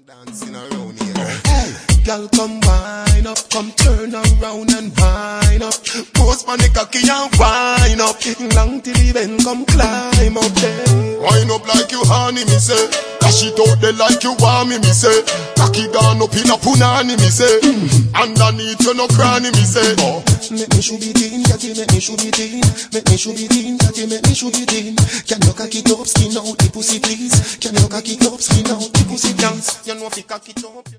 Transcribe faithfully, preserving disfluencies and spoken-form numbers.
Dancing around here. Hey, girl, come wind up, come turn around and wind up. Post on the cocky and wind up. Long till the bend, come climb up there. Wind up like you honey, me say. Dash it out there like you want me, me say. Cocky gone up in a punani, me say. Underneath you no cranny, me say. Oh. Make me should be teen, catty, make me should be teen. Make me should be teen, catty, make me should be teen. Can you cock it up, skin out the pussy, please? Can you cock it up, skin out the pussy, please? You know if you cock it up.